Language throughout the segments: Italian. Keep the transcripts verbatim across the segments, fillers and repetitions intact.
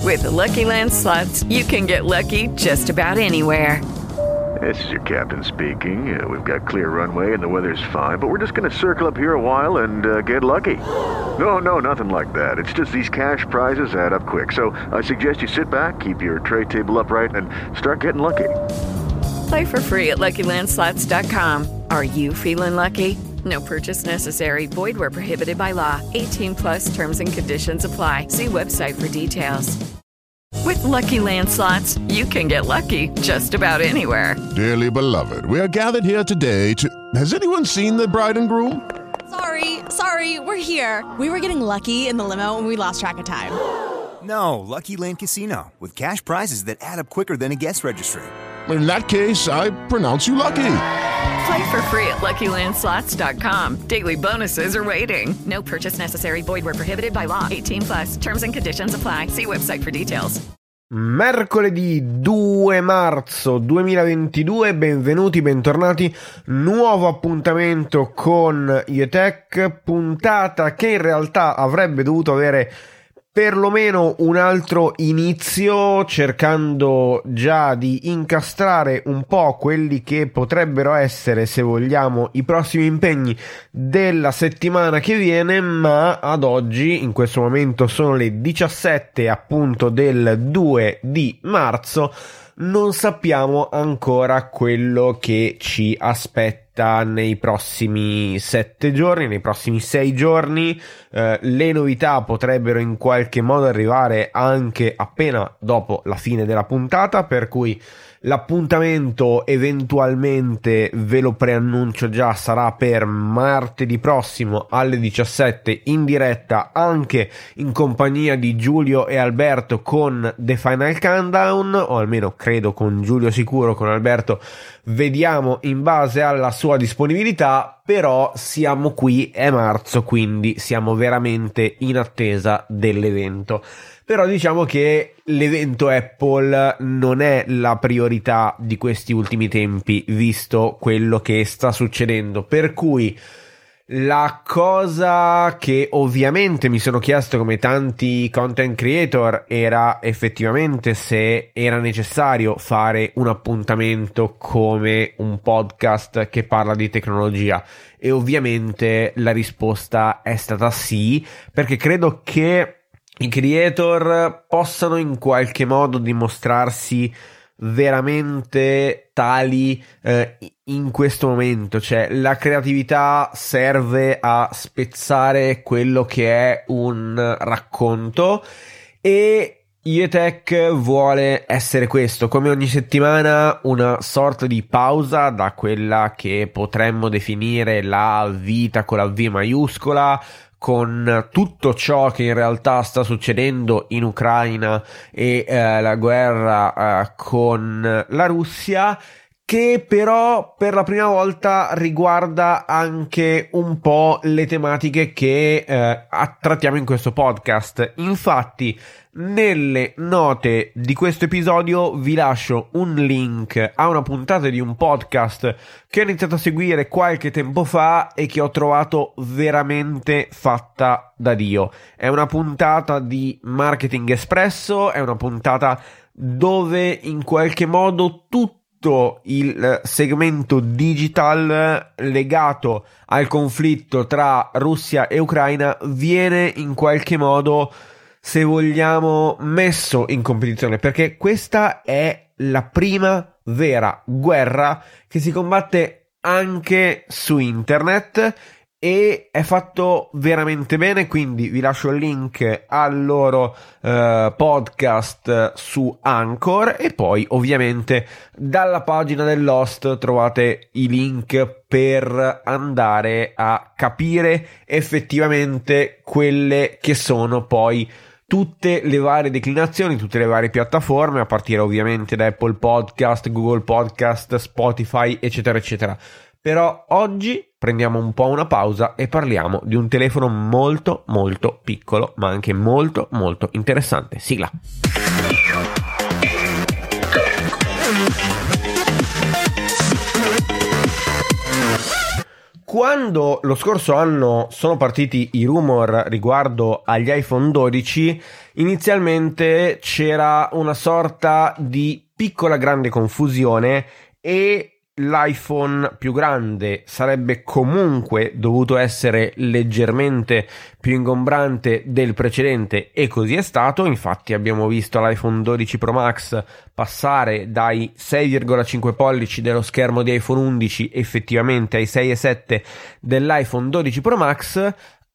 With the Lucky Land Slots, you can get lucky just about anywhere. This is your captain speaking. Uh, we've got clear runway and the weather's fine, but we're just going to circle up here a while and uh, get lucky. No, no, nothing like that. It's just these cash prizes add up quick. So I suggest you sit back, keep your tray table upright, and start getting lucky. Play for free at Lucky Land Slots dot com. Are you feeling lucky? No purchase necessary. Void where prohibited by law. eighteen plus terms and conditions apply. See website for details. With Lucky Land Slots, you can get lucky just about anywhere. Dearly beloved, we are gathered here today to... Has anyone seen the bride and groom? Sorry, sorry, we're here. We were getting lucky in the limo and we lost track of time. No, Lucky Land Casino, with cash prizes that add up quicker than a guest registry. In that case, I pronounce you lucky. Play for free at Lucky Land Slots dot com. Daily bonuses are waiting. No purchase necessary. Void where prohibited by law. eighteen plus. Terms and conditions apply. See website for details. Mercoledì due marzo duemilaventidue, benvenuti, bentornati, nuovo appuntamento con IETech, puntata che in realtà avrebbe dovuto avere perlomeno un altro inizio, cercando già di incastrare un po' quelli che potrebbero essere, se vogliamo, i prossimi impegni della settimana che viene, ma ad oggi, in questo momento sono le diciassette appunto del due di marzo, non sappiamo ancora quello che ci aspetta nei prossimi sette giorni, nei prossimi sei giorni. Eh, le novità potrebbero in qualche modo arrivare anche appena dopo la fine della puntata, per cui l'appuntamento eventualmente, ve lo preannuncio già, sarà per martedì prossimo alle diciassette in diretta, anche in compagnia di Giulio e Alberto con The Final Countdown, o almeno credo con Giulio sicuro, con Alberto vediamo in base alla sua disponibilità, però siamo qui, è marzo, quindi siamo veramente in attesa dell'evento. Però diciamo che l'evento Apple non è la priorità di questi ultimi tempi, visto quello che sta succedendo, per cui la cosa che ovviamente mi sono chiesto, come tanti content creator, era effettivamente se era necessario fare un appuntamento come un podcast che parla di tecnologia, e ovviamente la risposta è stata sì, perché credo che i creator possano in qualche modo dimostrarsi veramente tali eh, in questo momento. Cioè, la creatività serve a spezzare quello che è un racconto, e IETech vuole essere questo, come ogni settimana una sorta di pausa da quella che potremmo definire la vita con la V maiuscola, con tutto ciò che in realtà sta succedendo in Ucraina e eh, la guerra eh, con la Russia, che però per la prima volta riguarda anche un po' le tematiche che eh, trattiamo in questo podcast. Infatti, nelle note di questo episodio vi lascio un link a una puntata di un podcast che ho iniziato a seguire qualche tempo fa e che ho trovato veramente fatta da Dio. È una puntata di Marketing Espresso, è una puntata dove in qualche modo tutto il segmento digital legato al conflitto tra Russia e Ucraina viene in qualche modo, se vogliamo, messo in competizione, perché questa è la prima vera guerra che si combatte anche su internet, e è fatto veramente bene. Quindi vi lascio il link al loro eh, podcast su Anchor, e poi ovviamente dalla pagina dell'host trovate i link per andare a capire effettivamente quelle che sono poi tutte le varie declinazioni, tutte le varie piattaforme, a partire ovviamente da Apple Podcast, Google Podcast, Spotify, eccetera eccetera. Però oggi prendiamo un po' una pausa e parliamo di un telefono molto molto piccolo, ma anche molto molto interessante. Sigla. Quando lo scorso anno sono partiti i rumor riguardo agli iPhone dodici, inizialmente c'era una sorta di piccola grande confusione e l'iPhone più grande sarebbe comunque dovuto essere leggermente più ingombrante del precedente, e così è stato. Infatti abbiamo visto l'iPhone dodici Pro Max passare dai sei virgola cinque pollici dello schermo di iPhone undici effettivamente ai sei virgola sette dell'iPhone dodici Pro Max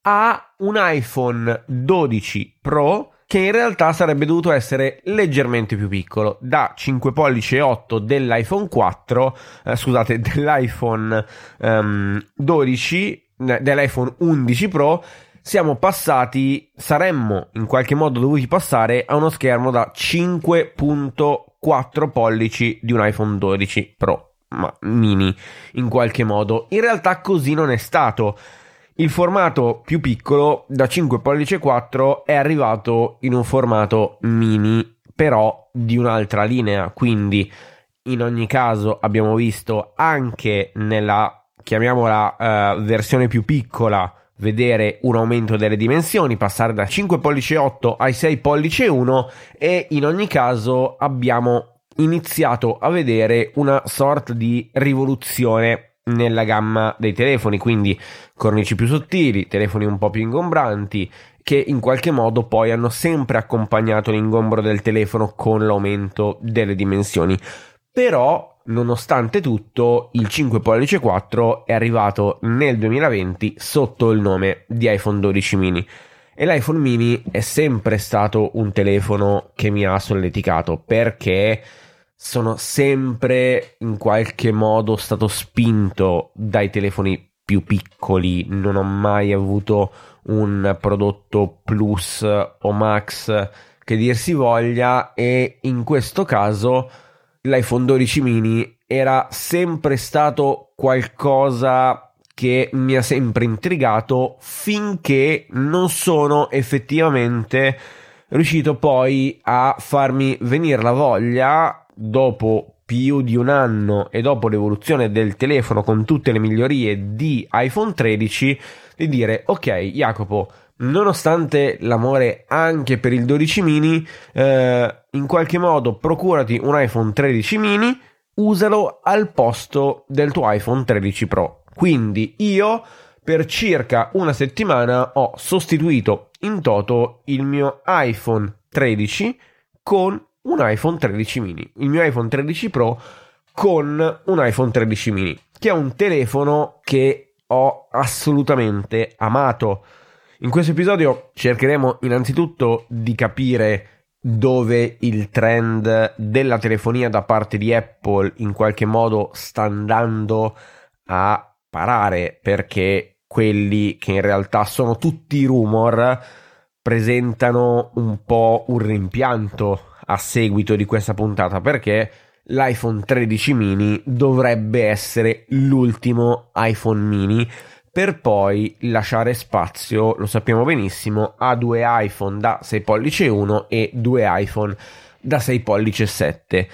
a un iPhone dodici Pro che in realtà sarebbe dovuto essere leggermente più piccolo, da cinque pollici e otto dell'iPhone quattro, eh, scusate, dell'iPhone um, dodici, dell'iPhone undici Pro, siamo passati, saremmo in qualche modo dovuti passare a uno schermo da cinque virgola quattro pollici di un iPhone dodici Pro, ma mini in qualche modo. In realtà così non è stato. Il formato più piccolo da cinque pollici e quattro è arrivato in un formato mini, però di un'altra linea, quindi in ogni caso abbiamo visto anche nella, chiamiamola, uh, versione più piccola, vedere un aumento delle dimensioni, passare da cinque pollici e otto ai sei pollici e uno, e in ogni caso abbiamo iniziato a vedere una sorta di rivoluzione nella gamma dei telefoni, quindi cornici più sottili, telefoni un po' più ingombranti, che in qualche modo poi hanno sempre accompagnato l'ingombro del telefono con l'aumento delle dimensioni. Però, nonostante tutto, il cinque pollici e quattro è arrivato nel duemilaventi sotto il nome di iPhone dodici mini, e l'iPhone mini è sempre stato un telefono che mi ha solleticato, perché sono sempre in qualche modo stato spinto dai telefoni più piccoli. Non ho mai avuto un prodotto Plus o Max che dir si voglia, e in questo caso l'iPhone dodici mini era sempre stato qualcosa che mi ha sempre intrigato, finché non sono effettivamente riuscito poi a farmi venire la voglia, dopo più di un anno e dopo l'evoluzione del telefono con tutte le migliorie di iPhone tredici, di dire: ok Jacopo, nonostante l'amore anche per il dodici mini, eh, in qualche modo procurati un iPhone tredici mini, usalo al posto del tuo iPhone tredici Pro. Quindi io per circa una settimana ho sostituito in toto il mio iPhone tredici con un iPhone tredici mini, il mio iPhone tredici Pro con un iPhone tredici mini, che è un telefono che ho assolutamente amato. In questo episodio cercheremo innanzitutto di capire dove il trend della telefonia da parte di Apple in qualche modo sta andando a parare, perché quelli che in realtà sono tutti rumor presentano un po' un rimpianto a seguito di questa puntata, perché l'iPhone tredici mini dovrebbe essere l'ultimo iPhone mini, per poi lasciare spazio, lo sappiamo benissimo, a due iPhone da sei pollici e uno e due iPhone da sei pollici e sette.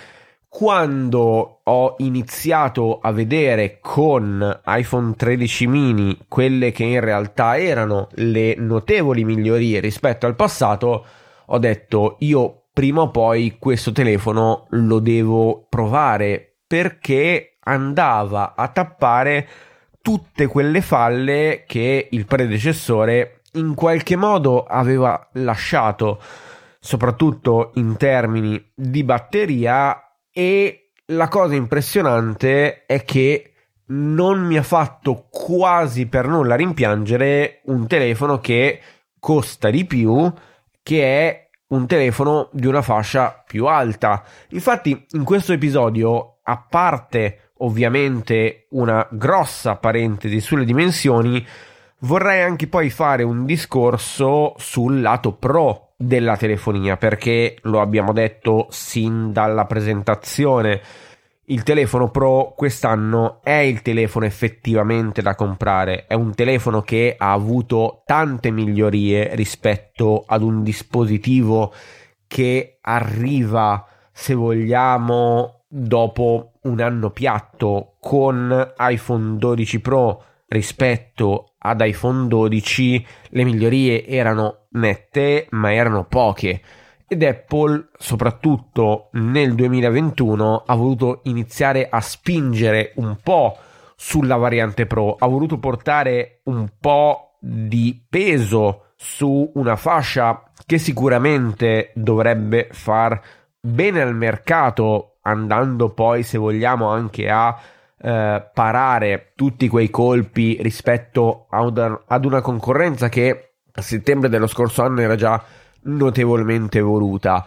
Quando ho iniziato a vedere con iPhone tredici mini quelle che in realtà erano le notevoli migliorie rispetto al passato, ho detto: io prima o poi questo telefono lo devo provare, perché andava a tappare tutte quelle falle che il predecessore in qualche modo aveva lasciato, soprattutto in termini di batteria. E la cosa impressionante è che non mi ha fatto quasi per nulla rimpiangere un telefono che costa di più, che è un telefono di una fascia più alta. Infatti in questo episodio, a parte ovviamente una grossa parentesi sulle dimensioni, vorrei anche poi fare un discorso sul lato pro della telefonia, perché lo abbiamo detto sin dalla presentazione, il telefono Pro quest'anno è il telefono effettivamente da comprare. È un telefono che ha avuto tante migliorie rispetto ad un dispositivo che arriva, se vogliamo, dopo un anno piatto, con iPhone dodici Pro rispetto ad iPhone dodici le migliorie erano nette, ma erano poche. Ed Apple, soprattutto nel duemilaventuno, ha voluto iniziare a spingere un po' sulla variante Pro, ha voluto portare un po' di peso su una fascia che sicuramente dovrebbe far bene al mercato, andando poi, se vogliamo, anche a eh, parare tutti quei colpi rispetto a una, ad una concorrenza che a settembre dello scorso anno era già notevolmente evoluta.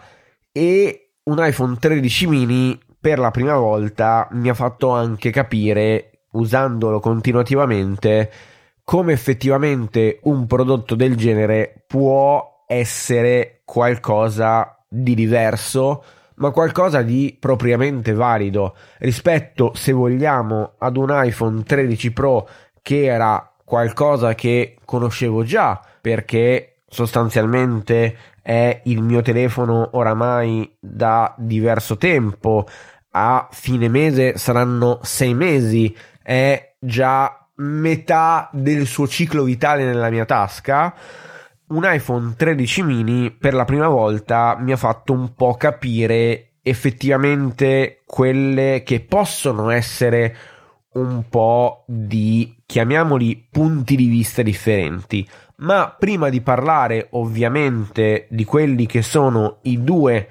E un iPhone tredici mini per la prima volta mi ha fatto anche capire, usandolo continuativamente, come effettivamente un prodotto del genere può essere qualcosa di diverso, ma qualcosa di propriamente valido rispetto, se vogliamo, ad un iPhone tredici Pro che era qualcosa che conoscevo già, perché sostanzialmente è il mio telefono oramai da diverso tempo. A fine mese saranno sei mesi, è già metà del suo ciclo vitale nella mia tasca. Un iPhone tredici mini per la prima volta mi ha fatto un po' capire effettivamente quelle che possono essere un po' di, chiamiamoli, punti di vista differenti. Ma prima di parlare ovviamente di quelli che sono i due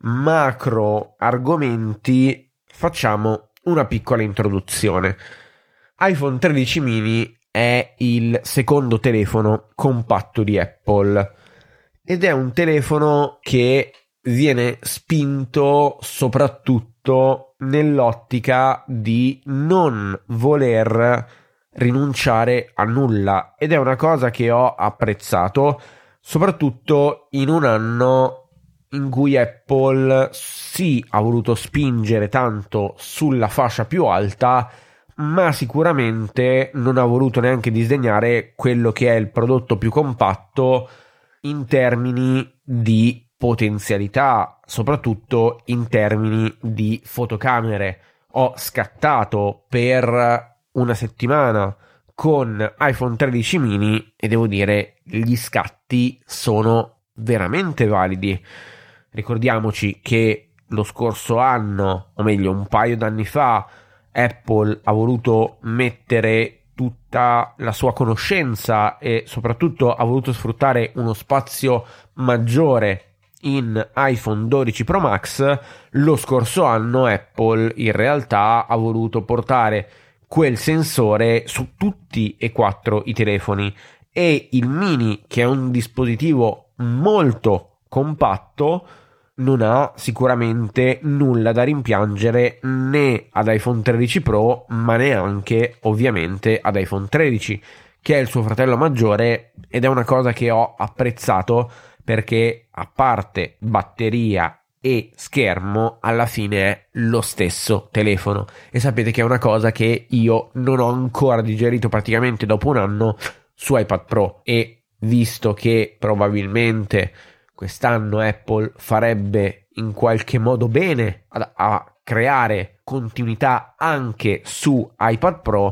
macro argomenti, facciamo una piccola introduzione. iPhone tredici mini è il secondo telefono compatto di Apple ed è un telefono che viene spinto soprattutto nell'ottica di non voler rinunciare a nulla, ed è una cosa che ho apprezzato soprattutto in un anno in cui Apple sì ha voluto spingere tanto sulla fascia più alta, ma sicuramente non ha voluto neanche disdegnare quello che è il prodotto più compatto in termini di potenzialità, soprattutto in termini di fotocamere. Ho scattato per una settimana con iPhone tredici mini e devo dire gli scatti sono veramente validi. Ricordiamoci che lo scorso anno, o meglio un paio d'anni fa, Apple ha voluto mettere tutta la sua conoscenza e soprattutto ha voluto sfruttare uno spazio maggiore in iPhone dodici Pro Max. Lo scorso anno Apple in realtà ha voluto portare quel sensore su tutti e quattro i telefoni, e il mini, che è un dispositivo molto compatto, non ha sicuramente nulla da rimpiangere né ad iPhone tredici Pro, ma neanche ovviamente ad iPhone tredici, che è il suo fratello maggiore, ed è una cosa che ho apprezzato perché, a parte batteria e schermo, alla fine è lo stesso telefono. E sapete che è una cosa che io non ho ancora digerito praticamente dopo un anno su iPad Pro, e visto che probabilmente quest'anno Apple farebbe in qualche modo bene a, a creare continuità anche su iPad Pro,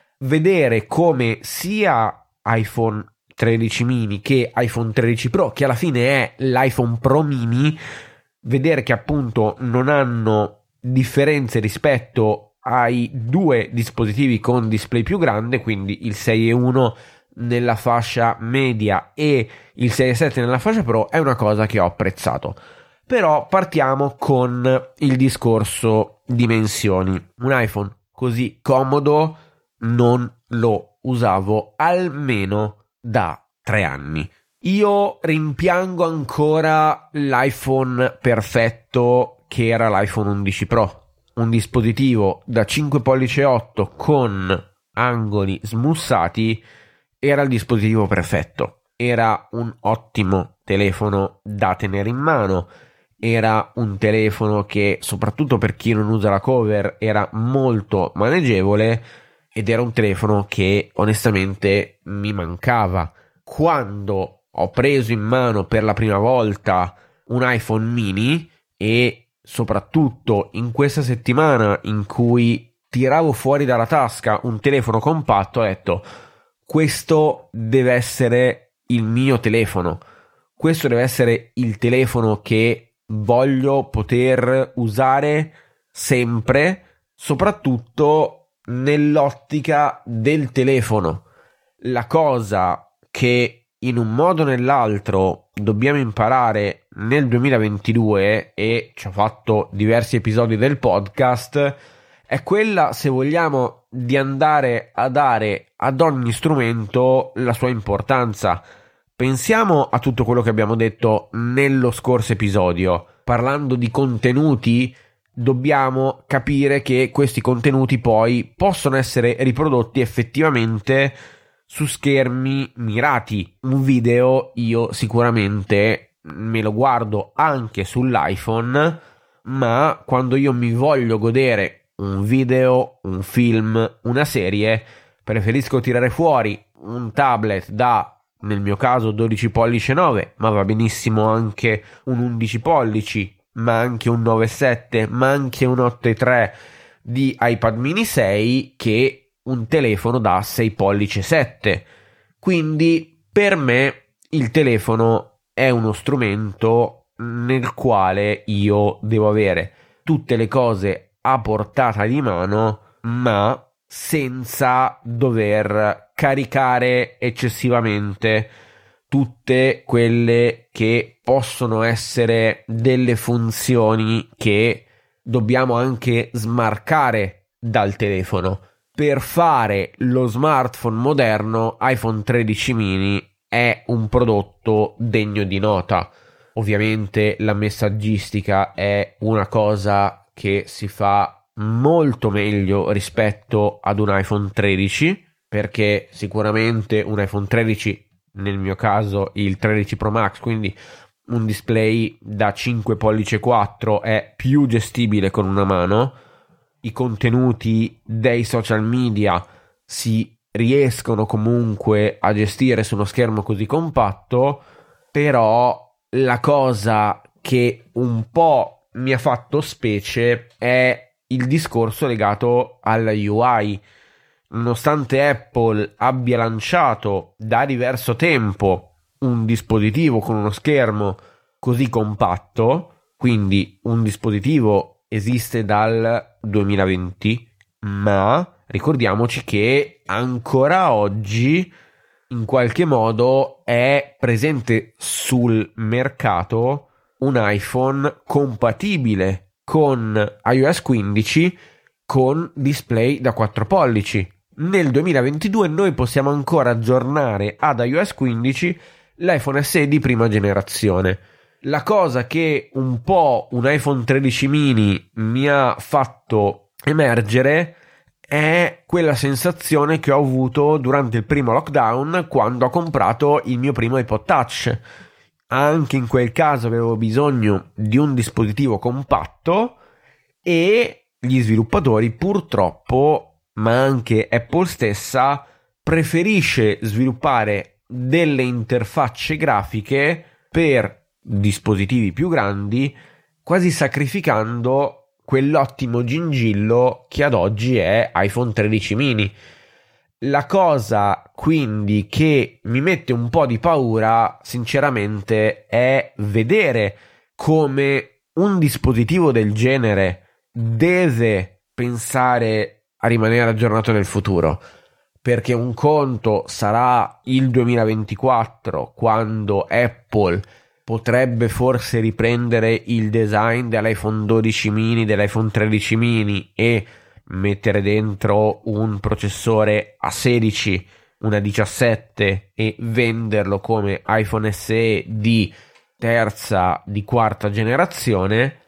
vedere come sia iPhone tredici mini che iPhone tredici Pro, che alla fine è l'iPhone Pro mini, vedere che appunto non hanno differenze rispetto ai due dispositivi con display più grande, quindi il sei virgola uno nella fascia media e il sei virgola sette nella fascia Pro, è una cosa che ho apprezzato. Però partiamo con il discorso dimensioni. Un iPhone così comodo non lo usavo almeno da tre anni. Io rimpiango ancora l'iPhone perfetto che era l'iPhone undici Pro, un dispositivo da cinque pollici e otto con angoli smussati. Era il dispositivo perfetto, era un ottimo telefono da tenere in mano, era un telefono che, soprattutto per chi non usa la cover, era molto maneggevole, ed era un telefono che onestamente mi mancava. Quando ho preso in mano per la prima volta un iPhone mini, e soprattutto in questa settimana in cui tiravo fuori dalla tasca un telefono compatto, ho detto: questo deve essere il mio telefono, questo deve essere il telefono che voglio poter usare sempre, soprattutto nell'ottica del telefono. La cosa che in un modo o nell'altro dobbiamo imparare nel duemilaventidue, e ci ho fatto diversi episodi del podcast, è quella, se vogliamo, di andare a dare ad ogni strumento la sua importanza. Pensiamo a tutto quello che abbiamo detto nello scorso episodio. Parlando di contenuti, dobbiamo capire che questi contenuti poi possono essere riprodotti effettivamente su schermi mirati. Un video io sicuramente me lo guardo anche sull'iPhone, ma quando io mi voglio godere un video, un film, una serie, preferisco tirare fuori un tablet da, nel mio caso, dodici pollici e nove, ma va benissimo anche un undici pollici, ma anche un nove sette, ma anche un otto e tre di iPad mini sei, che un telefono da sei pollici e sette. Quindi per me il telefono è uno strumento nel quale io devo avere tutte le cose a portata di mano, ma senza dover caricare eccessivamente tutte quelle che possono essere delle funzioni che dobbiamo anche smarcare dal telefono. Per fare lo smartphone moderno, iPhone tredici mini è un prodotto degno di nota. Ovviamente la messaggistica è una cosa che si fa molto meglio rispetto ad un iPhone tredici, perché sicuramente un iPhone tredici, nel mio caso il tredici Pro Max, quindi un display da cinque pollici e quattro, è più gestibile con una mano. I contenuti dei social media si riescono comunque a gestire su uno schermo così compatto, però la cosa che un po' mi ha fatto specie è il discorso legato alla U I. Nonostante Apple abbia lanciato da diverso tempo un dispositivo con uno schermo così compatto, quindi un dispositivo esiste dal duemilaventi, ma ricordiamoci che ancora oggi in qualche modo è presente sul mercato un iPhone compatibile con iOS quindici con display da quattro pollici. Nel duemilaventidue noi possiamo ancora aggiornare ad iOS quindici l'iPhone S E di prima generazione. La cosa che un po' un iPhone tredici mini mi ha fatto emergere è quella sensazione che ho avuto durante il primo lockdown, quando ho comprato il mio primo iPod Touch. Anche in quel caso avevo bisogno di un dispositivo compatto e gli sviluppatori, purtroppo, ma anche Apple stessa, preferisce sviluppare delle interfacce grafiche per dispositivi più grandi, quasi sacrificando quell'ottimo gingillo che ad oggi è iPhone tredici mini. La cosa quindi che mi mette un po' di paura, sinceramente, è vedere come un dispositivo del genere deve pensare a rimanere aggiornato nel futuro, perché un conto sarà il duemilaventiquattro, quando Apple potrebbe forse riprendere il design dell'iPhone dodici mini, dell'iPhone tredici mini e mettere dentro un processore A sedici, una diciassette e venderlo come iPhone S E di terza, di quarta generazione.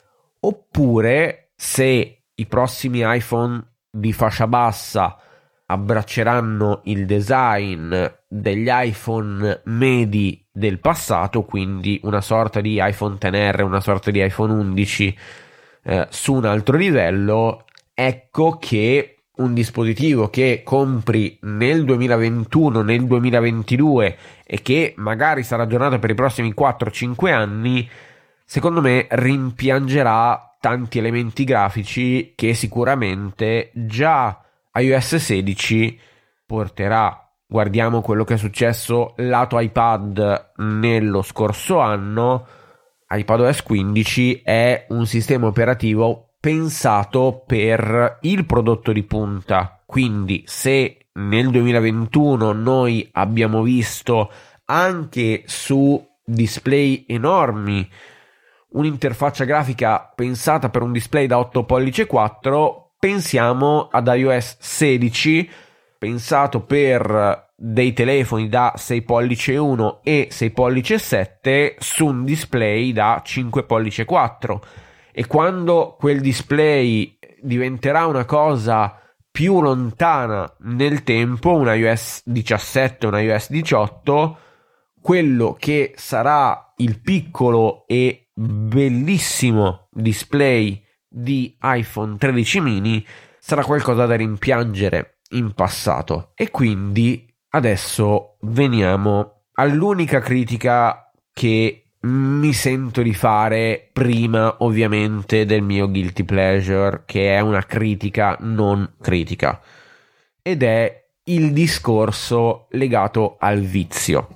Oppure, se i prossimi iPhone di fascia bassa abbracceranno il design degli iPhone medi del passato, quindi una sorta di iPhone X R, una sorta di iPhone undici eh, su un altro livello, ecco che un dispositivo che compri nel duemilaventuno, nel duemilaventidue e che magari sarà aggiornato per i prossimi quattro cinque anni, secondo me rimpiangerà tanti elementi grafici che sicuramente già iOS sedici porterà. Guardiamo quello che è successo lato iPad nello scorso anno. iPadOS quindici è un sistema operativo pensato per il prodotto di punta, quindi se nel duemilaventuno noi abbiamo visto anche su display enormi un'interfaccia grafica pensata per un display da otto pollici e quattro, pensiamo ad iOS sedici pensato per dei telefoni da sei pollici e uno e sei pollici e sette su un display da cinque pollici e quattro. E quando quel display diventerà una cosa più lontana nel tempo, un iOS diciassette, un iOS diciotto, quello che sarà il piccolo e bellissimo display di iPhone tredici mini sarà qualcosa da rimpiangere in passato. E quindi adesso veniamo all'unica critica che mi sento di fare prima ovviamente del mio guilty pleasure, che è una critica non critica, ed è il discorso legato al vizio.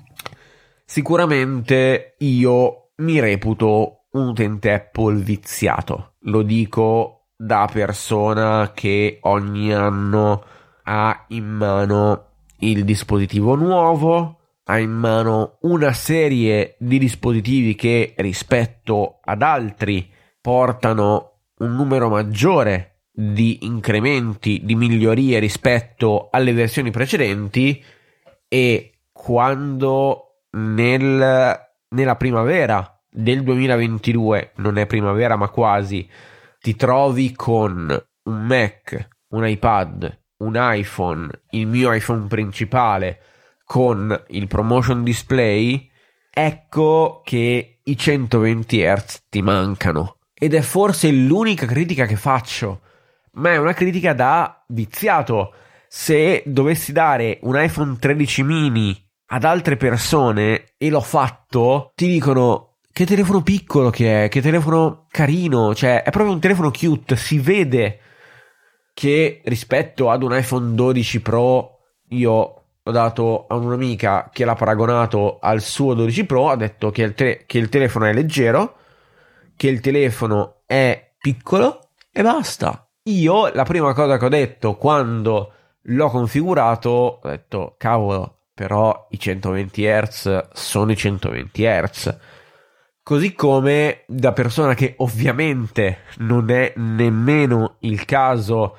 Sicuramente io mi reputo un utente Apple viziato, lo dico da persona che ogni anno ha in mano il dispositivo nuovo, ha in mano una serie di dispositivi che rispetto ad altri portano un numero maggiore di incrementi, di migliorie rispetto alle versioni precedenti, e quando nel, nella primavera del duemilaventidue, non è primavera ma quasi, ti trovi con un Mac, un iPad, un iPhone, il mio iPhone principale con il ProMotion Display, ecco che i centoventi hertz ti mancano. Ed è forse l'unica critica che faccio, ma è una critica da viziato. Se dovessi dare un iPhone tredici mini ad altre persone, e l'ho fatto, ti dicono che telefono piccolo che è, che telefono carino, cioè è proprio un telefono cute, si vede che rispetto ad un iPhone dodici Pro, io ho dato a un'amica che l'ha paragonato al suo dodici Pro, ha detto che il, te- che il telefono è leggero, che il telefono è piccolo e basta. Io la prima cosa che ho detto quando l'ho configurato, ho detto cavolo, però i centoventi hertz sono i centoventi hertz. Così come, da persona che ovviamente non è nemmeno il caso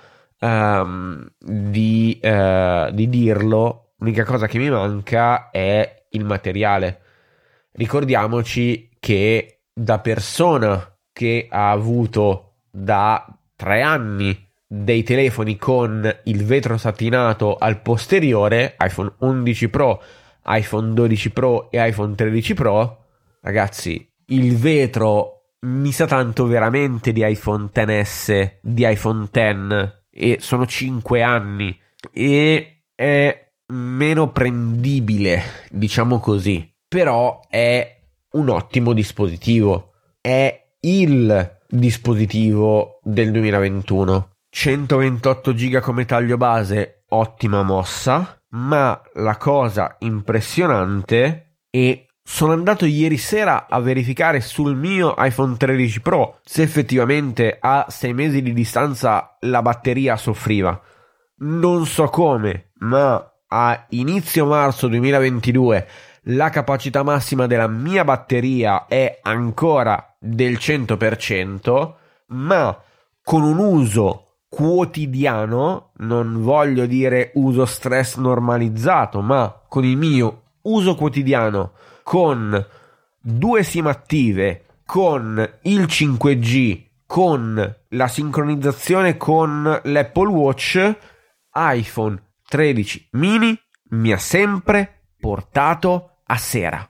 um, di, uh, di dirlo, l'unica cosa che mi manca è il materiale. Ricordiamoci che da persona che ha avuto da tre anni dei telefoni con il vetro satinato al posteriore, iPhone undici Pro, iPhone dodici Pro e iPhone tredici Pro, ragazzi, il vetro mi sa tanto veramente di iPhone X S, di iPhone X, e sono cinque anni e è meno prendibile, diciamo così, però è un ottimo dispositivo, è il dispositivo del duemilaventuno. centoventotto giga come taglio base, ottima mossa, ma la cosa impressionante, e sono andato ieri sera a verificare sul mio iPhone tredici Pro se effettivamente a sei mesi di distanza la batteria soffriva. Non so come, ma a inizio marzo duemilaventidue la capacità massima della mia batteria è ancora del cento per cento, ma con un uso quotidiano, non voglio dire uso stress normalizzato, ma con il mio uso quotidiano, con due SIM attive, con il cinque G, con la sincronizzazione con l'Apple Watch, iPhone tredici mini mi ha sempre portato a sera,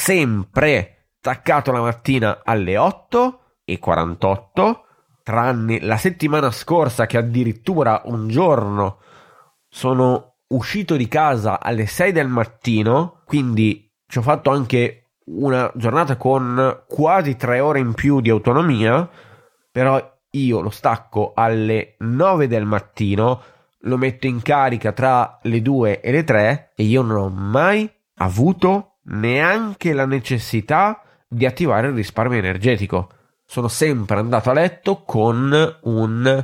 sempre staccato la mattina alle otto e quarantotto, tranne la settimana scorsa che addirittura un giorno sono uscito di casa alle sei del mattino, quindi ci ho fatto anche una giornata con quasi tre ore in più di autonomia, però io lo stacco alle nove del mattino, lo metto in carica tra le due e le tre e io non ho mai avuto neanche la necessità di attivare il risparmio energetico. Sono sempre andato a letto con un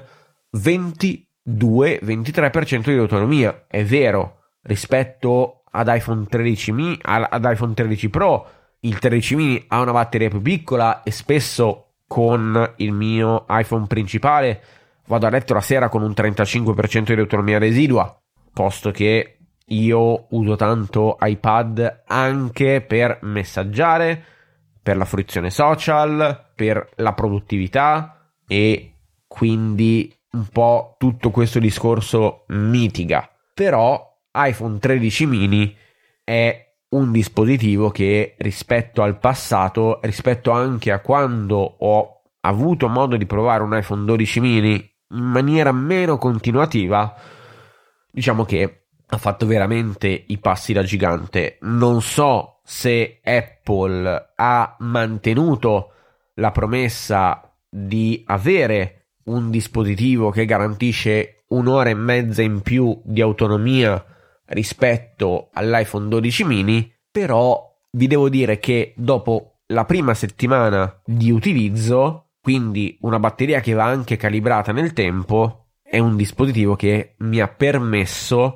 ventidue ventitré per cento di autonomia. È vero, rispetto ad iPhone tredici mini, ad iPhone tredici Pro, il tredici mini ha una batteria più piccola e spesso con il mio iPhone principale vado a letto la sera con un trentacinque per cento di autonomia residua, posto che io uso tanto iPad anche per messaggiare, per la fruizione social, per la produttività, e quindi un po' tutto questo discorso mitiga. Però iPhone tredici mini è un dispositivo che rispetto al passato, rispetto anche a quando ho avuto modo di provare un iPhone dodici mini in maniera meno continuativa, diciamo che ha fatto veramente i passi da gigante. Non so se Apple ha mantenuto la promessa di avere un dispositivo che garantisce un'ora e mezza in più di autonomia rispetto all'iPhone dodici mini, però vi devo dire che dopo la prima settimana di utilizzo, quindi una batteria che va anche calibrata nel tempo, è un dispositivo che mi ha permesso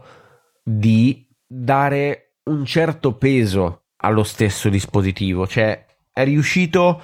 di dare un certo peso allo stesso dispositivo, cioè è riuscito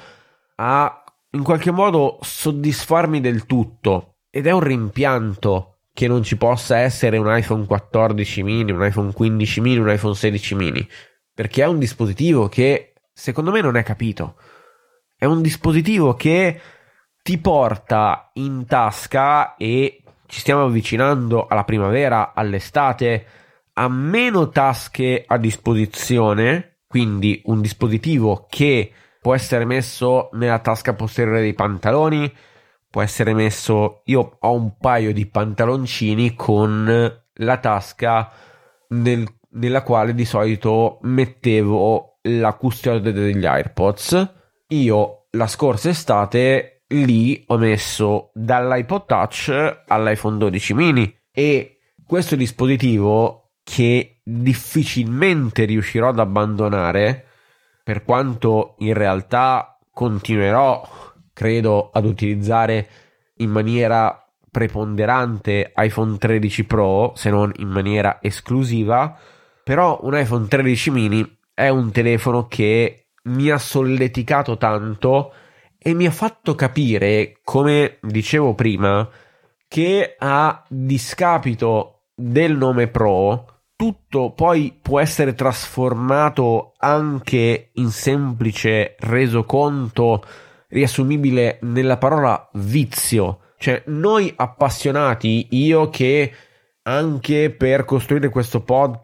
a in qualche modo soddisfarmi del tutto, ed è un rimpianto che non ci possa essere un iPhone quattordici mini, un iPhone quindici mini, un iPhone sedici mini, perché è un dispositivo che secondo me non è capito. È un dispositivo che ti porta in tasca, e ci stiamo avvicinando alla primavera, all'estate, a meno tasche a disposizione, quindi un dispositivo che può essere messo nella tasca posteriore dei pantaloni, può essere messo, io ho un paio di pantaloncini con la tasca nel, nella quale di solito mettevo la custodia degli AirPods. Io la scorsa estate lì ho messo dall'iPod Touch all'iPhone dodici mini, e questo dispositivo, che difficilmente riuscirò ad abbandonare, per quanto in realtà continuerò, credo, ad utilizzare in maniera preponderante iPhone tredici Pro, se non in maniera esclusiva, però un iPhone tredici mini è un telefono che mi ha solleticato tanto e mi ha fatto capire, come dicevo prima, che a discapito del nome Pro tutto poi può essere trasformato anche in semplice resoconto riassumibile nella parola vizio. Cioè, noi appassionati, io che anche per costruire questo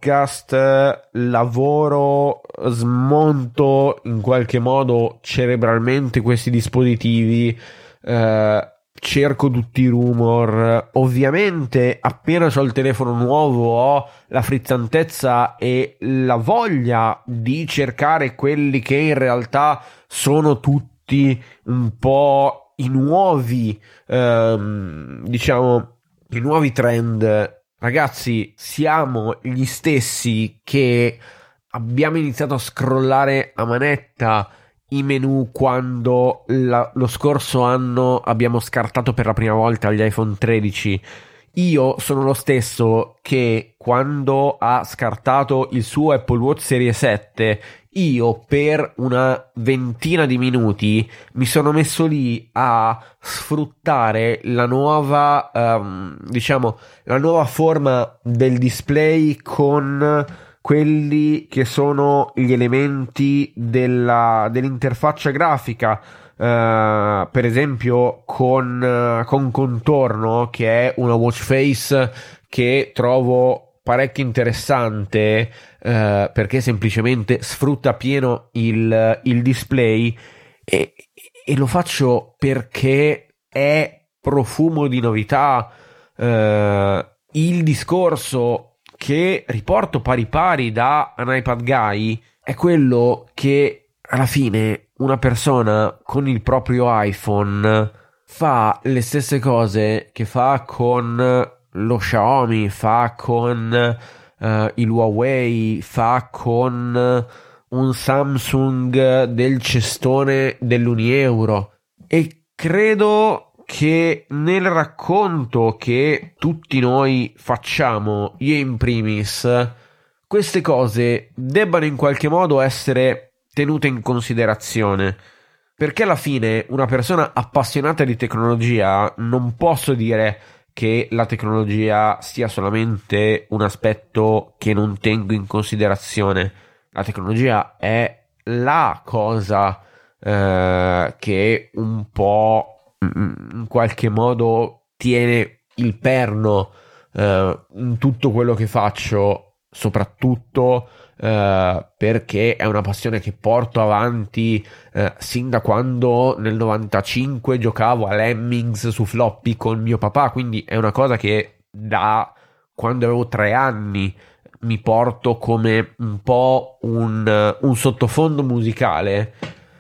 podcast lavoro, smonto in qualche modo cerebralmente questi dispositivi, eh, cerco tutti i rumor, ovviamente appena ho il telefono nuovo ho la frizzantezza e la voglia di cercare quelli che in realtà sono tutti un po' i nuovi, ehm, diciamo, i nuovi trend. Ragazzi, siamo gli stessi che abbiamo iniziato a scrollare a manetta i menu quando la, lo scorso anno abbiamo scartato per la prima volta gli iPhone tredici. Io sono lo stesso che quando ha scartato il suo Apple Watch Serie sette, io per una ventina di minuti mi sono messo lì a sfruttare la nuova, um, diciamo, la nuova forma del display con quelli che sono gli elementi della, dell'interfaccia grafica, uh, per esempio con, uh, con contorno, che è una watch face che trovo parecchio interessante, uh, perché semplicemente sfrutta pieno il, il display, e, e lo faccio perché è profumo di novità. Uh, il discorso che riporto pari pari da un iPad Guy è quello che alla fine una persona con il proprio iPhone fa le stesse cose che fa con lo Xiaomi, fa con uh, il Huawei, fa con un Samsung del cestone dell'Unieuro. E credo che nel racconto che tutti noi facciamo, io in primis, queste cose debbano in qualche modo essere tenute in considerazione, perché alla fine una persona appassionata di tecnologia, non posso dire che la tecnologia sia solamente un aspetto che non tengo in considerazione. La tecnologia è la cosa eh, che un po' in qualche modo tiene il perno eh, in tutto quello che faccio, soprattutto eh, perché è una passione che porto avanti eh, sin da quando nel novantacinque giocavo a Lemmings su floppy con mio papà, quindi è una cosa che da quando avevo tre anni mi porto come un po' un, un sottofondo musicale.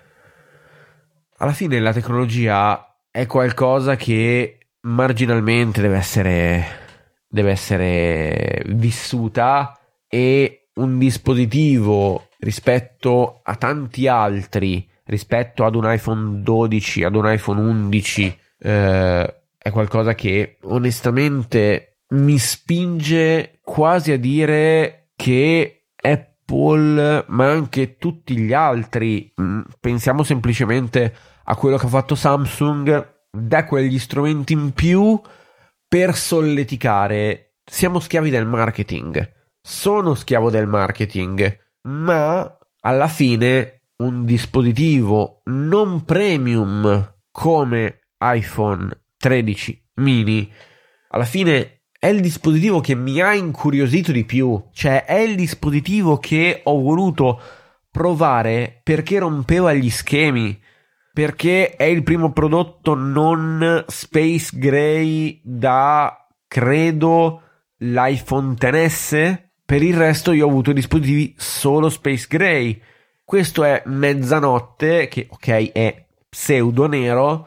Alla fine la tecnologia è qualcosa che marginalmente deve essere deve essere vissuta, e un dispositivo rispetto a tanti altri, rispetto ad un iPhone dodici, ad un iPhone undici, eh, è qualcosa che onestamente mi spinge quasi a dire che Apple, ma anche tutti gli altri, pensiamo semplicemente a quello che ha fatto Samsung, dà quegli strumenti in più per solleticare. Siamo schiavi del marketing, sono schiavo del marketing, ma alla fine un dispositivo non premium come iPhone tredici mini alla fine è il dispositivo che mi ha incuriosito di più, cioè è il dispositivo che ho voluto provare perché rompeva gli schemi, perché è il primo prodotto non Space Gray da, credo, l'iPhone X S. Per il resto io ho avuto dispositivi solo Space Gray. Questo è mezzanotte, che ok è pseudo nero,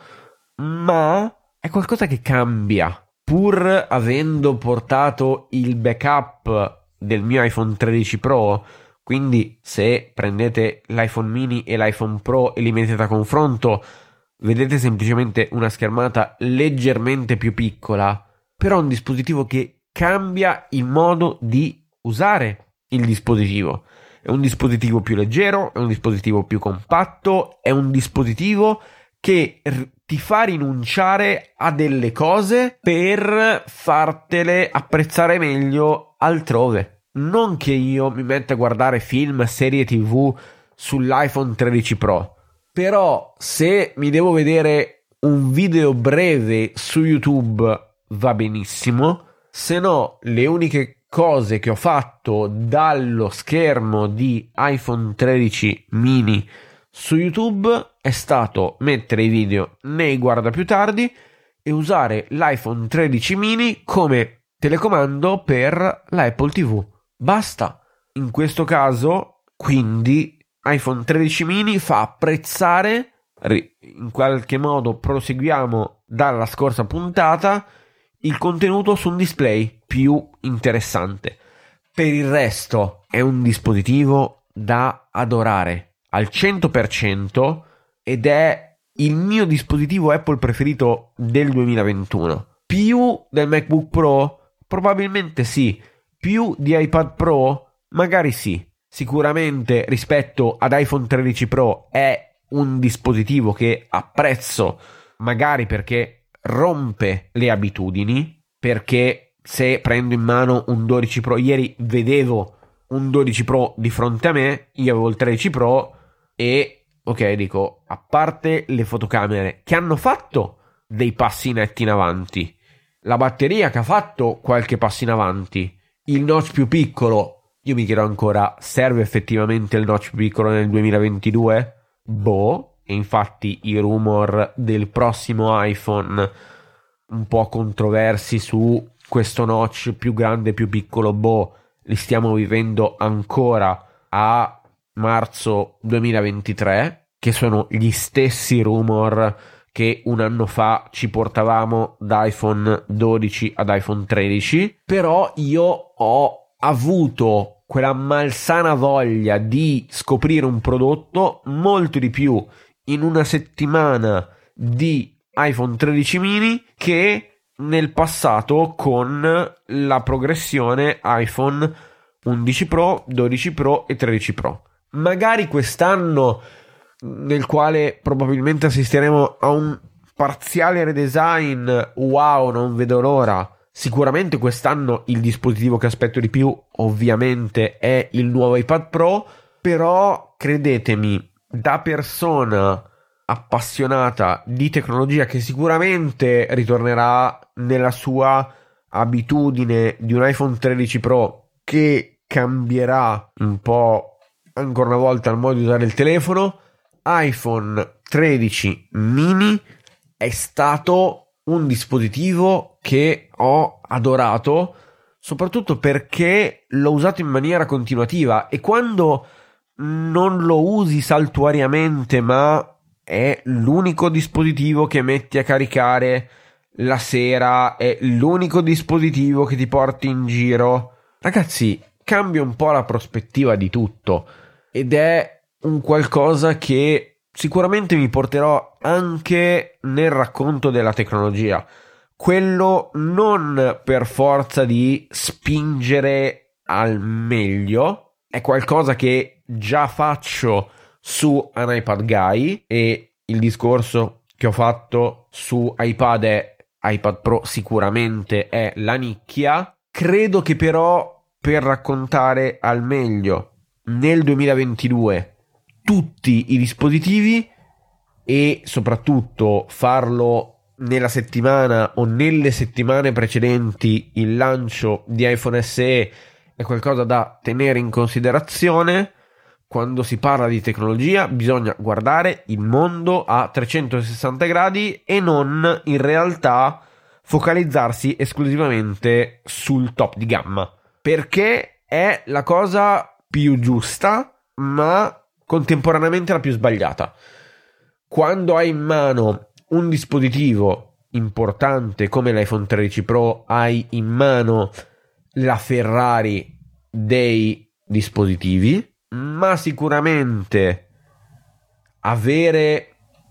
ma è qualcosa che cambia. Pur avendo portato il backup del mio iPhone tredici Pro, quindi se prendete l'iPhone mini e l'iPhone Pro e li mettete a confronto, vedete semplicemente una schermata leggermente più piccola, però un dispositivo che cambia il modo di usare il dispositivo. È un dispositivo più leggero, è un dispositivo più compatto, è un dispositivo che r- ti fa rinunciare a delle cose per fartele apprezzare meglio altrove. Non che io mi metta a guardare film, serie tv sull'iPhone tredici Pro, però se mi devo vedere un video breve su YouTube va benissimo, se no le uniche cose che ho fatto dallo schermo di iPhone tredici mini su YouTube è stato mettere i video nei guarda più tardi e usare l'iPhone tredici mini come telecomando per la Apple tivù. Basta. In questo caso, quindi, iPhone tredici mini fa apprezzare, in qualche modo proseguiamo dalla scorsa puntata, il contenuto su un display più interessante. Per il resto è un dispositivo da adorare al cento per cento ed è il mio dispositivo Apple preferito del duemilaventuno. Più del MacBook Pro? Probabilmente sì. Più di iPad Pro? Magari sì. Sicuramente rispetto ad iPhone tredici Pro è un dispositivo che apprezzo, magari perché rompe le abitudini, perché se prendo in mano un dodici Pro, ieri vedevo un dodici Pro di fronte a me, io avevo il tredici Pro e ok, dico, a parte le fotocamere che hanno fatto dei passi netti in avanti, la batteria che ha fatto qualche passo in avanti, il notch più piccolo, io mi chiedo ancora, serve effettivamente il notch più piccolo nel duemilaventidue? Boh, e infatti i rumor del prossimo iPhone un po' controversi su questo notch più grande più piccolo, boh, li stiamo vivendo ancora a marzo duemilaventitré, che sono gli stessi rumor che un anno fa ci portavamo da iPhone dodici ad iPhone tredici, però io ho avuto quella malsana voglia di scoprire un prodotto molto di più in una settimana di iPhone tredici mini che nel passato con la progressione iPhone undici Pro, dodici Pro e tredici Pro. Magari quest'anno, nel quale probabilmente assisteremo a un parziale redesign, wow, non vedo l'ora. Sicuramente quest'anno il dispositivo che aspetto di più ovviamente è il nuovo iPad Pro, però credetemi, da persona appassionata di tecnologia che sicuramente ritornerà nella sua abitudine di un iPhone tredici Pro che cambierà un po' ancora una volta il modo di usare il telefono, iPhone tredici mini è stato un dispositivo che ho adorato, soprattutto perché l'ho usato in maniera continuativa, e quando non lo usi saltuariamente ma è l'unico dispositivo che metti a caricare la sera, è l'unico dispositivo che ti porti in giro, ragazzi, cambia un po' la prospettiva di tutto ed è un qualcosa che sicuramente mi porterò anche nel racconto della tecnologia, quello non per forza di spingere al meglio, è qualcosa che già faccio su un iPad Guy, e il discorso che ho fatto su iPad e iPad Pro sicuramente è la nicchia. Credo che però per raccontare al meglio nel duemilaventidue tutti i dispositivi e soprattutto farlo nella settimana o nelle settimane precedenti il lancio di iPhone S E è qualcosa da tenere in considerazione. Quando si parla di tecnologia bisogna guardare il mondo a trecentosessanta gradi e non in realtà focalizzarsi esclusivamente sul top di gamma, perché è la cosa più giusta ma contemporaneamente la più sbagliata. Quando hai in mano un dispositivo importante come l'iPhone tredici Pro, hai in mano la Ferrari dei dispositivi, ma sicuramente avere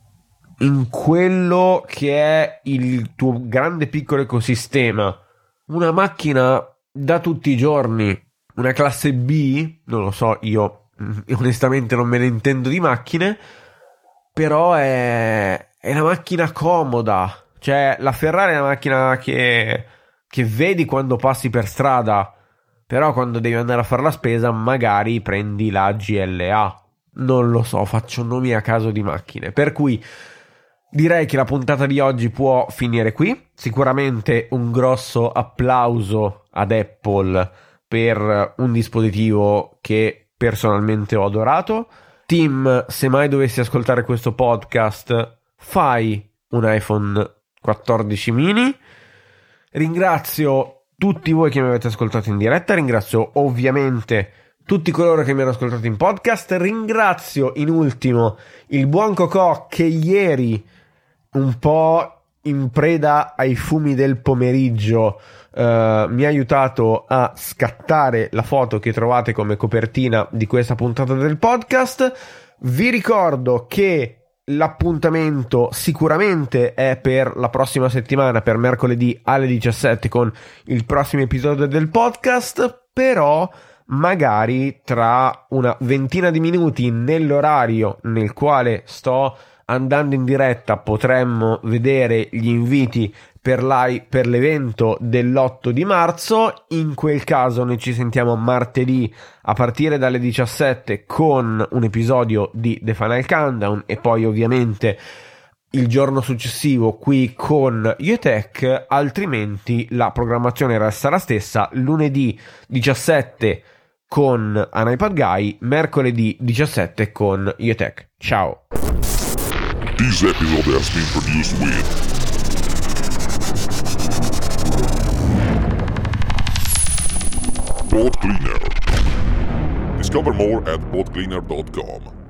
in quello che è il tuo grande piccolo ecosistema una macchina da tutti i giorni, una classe B, non lo so, io onestamente non me ne intendo di macchine, però è, è una macchina comoda, cioè la Ferrari è una macchina che, che vedi quando passi per strada, però quando devi andare a fare la spesa magari prendi la G L A, non lo so, faccio nomi a caso di macchine, per cui direi che la puntata di oggi può finire qui. Sicuramente un grosso applauso ad Apple per un dispositivo che personalmente ho adorato. Tim, se mai dovessi ascoltare questo podcast, fai un iPhone quattordici mini. Ringrazio tutti voi che mi avete ascoltato in diretta, ringrazio ovviamente tutti coloro che mi hanno ascoltato in podcast, ringrazio in ultimo il buon Cocò che ieri, un po' in preda ai fumi del pomeriggio, uh, mi ha aiutato a scattare la foto che trovate come copertina di questa puntata del podcast. Vi ricordo che l'appuntamento sicuramente è per la prossima settimana, per mercoledì alle diciassette, con il prossimo episodio del podcast, però magari tra una ventina di minuti nell'orario nel quale sto andando in diretta potremmo vedere gli inviti per, per l'evento dell'otto di marzo. In quel caso noi ci sentiamo martedì a partire dalle diciassette con un episodio di The Final Countdown e poi ovviamente il giorno successivo qui con Iotech, altrimenti la programmazione resta la stessa: lunedì diciassette con An iPad Guy, mercoledì diciassette con Iotech. Ciao. This episode has been produced with Pod Cleaner. Discover more at pod cleaner dot com.